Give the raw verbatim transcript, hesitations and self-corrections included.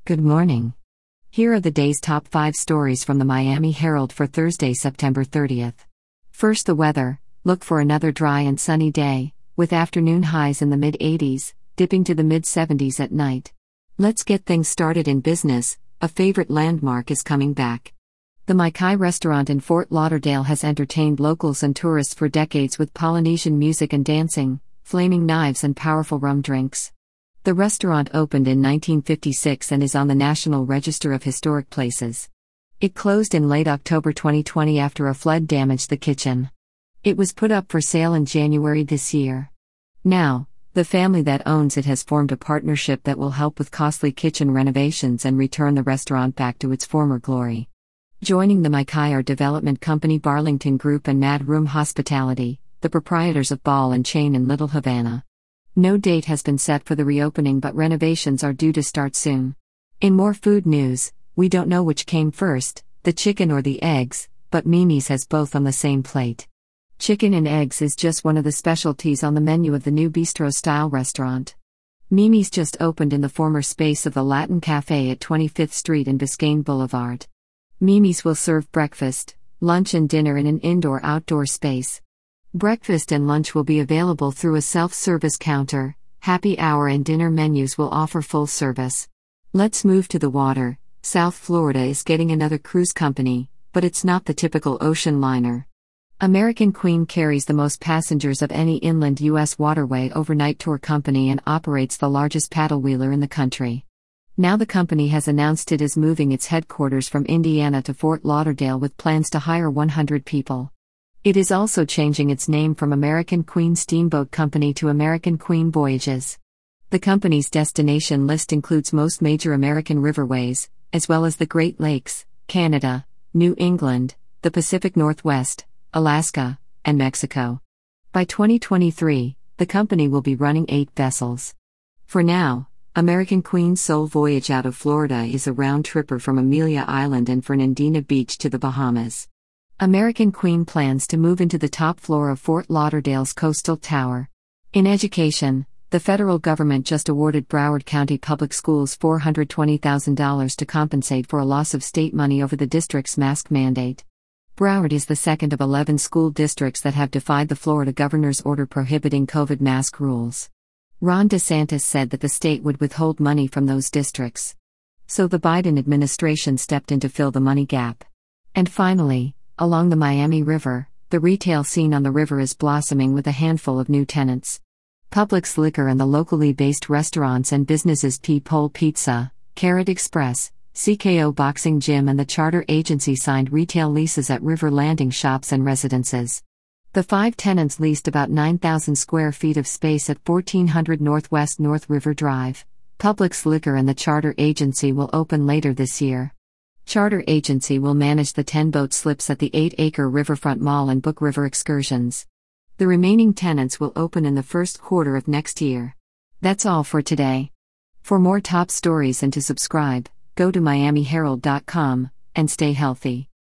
Good morning. Here are the day's top five stories from the Miami Herald for Thursday, September thirtieth. First, the weather. Look for another dry and sunny day, with afternoon highs in the mid eighties, dipping to the mid seventies at night. Let's get things started in business. A favorite landmark is coming back. The Maikai restaurant in Fort Lauderdale has entertained locals and tourists for decades with Polynesian music and dancing, flaming knives and powerful rum drinks. The restaurant opened in nineteen fifty-six and is on the National Register of Historic Places. It closed in late October twenty twenty after a flood damaged the kitchen. It was put up for sale in January this year. Now, the family that owns it has formed a partnership that will help with costly kitchen renovations and return the restaurant back to its former glory. Joining the Maikai are development company Barlington Group and Mad Room Hospitality, the proprietors of Ball and Chain in Little Havana. No date has been set for the reopening, but renovations are due to start soon. In more food news, we don't know which came first, the chicken or the eggs, but Mimi's has both on the same plate. Chicken and eggs is just one of the specialties on the menu of the new bistro-style restaurant. Mimi's just opened in the former space of the Latin Cafe at twenty-fifth Street and Biscayne Boulevard. Mimi's will serve breakfast, lunch and dinner in an indoor-outdoor space. Breakfast and lunch will be available through a self-service counter. Happy hour and dinner menus will offer full service. Let's move to the water. South Florida is getting another cruise company, but it's not the typical ocean liner. American Queen carries the most passengers of any inland U S waterway overnight tour company and operates the largest paddle wheeler in the country. Now the company has announced it is moving its headquarters from Indiana to Fort Lauderdale with plans to hire one hundred people. It is also changing its name from American Queen Steamboat Company to American Queen Voyages. The company's destination list includes most major American riverways, as well as the Great Lakes, Canada, New England, the Pacific Northwest, Alaska, and Mexico. By twenty twenty-three, the company will be running eight vessels. For now, American Queen's sole voyage out of Florida is a round-tripper from Amelia Island and Fernandina Beach to the Bahamas. American Queen plans to move into the top floor of Fort Lauderdale's coastal tower. In education, the federal government just awarded Broward County Public Schools four hundred twenty thousand dollars to compensate for a loss of state money over the district's mask mandate. Broward is the second of eleven school districts that have defied the Florida governor's order prohibiting COVID mask rules. Ron DeSantis said that the state would withhold money from those districts. So the Biden administration stepped in to fill the money gap. And finally, along the Miami River, the retail scene on the river is blossoming with a handful of new tenants. Publix Liquor and the locally based restaurants and businesses P-Pole Pizza, Carrot Express, C K O Boxing Gym and the charter agency signed retail leases at River Landing shops and residences. The five tenants leased about nine thousand square feet of space at fourteen hundred Northwest North River Drive. Publix Liquor and the charter agency will open later this year. Charter agency will manage the ten boat slips at the eight acre Riverfront Mall and book river excursions. The remaining tenants will open in the first quarter of next year. That's all for today. For more top stories and to subscribe, go to miami herald dot com and stay healthy.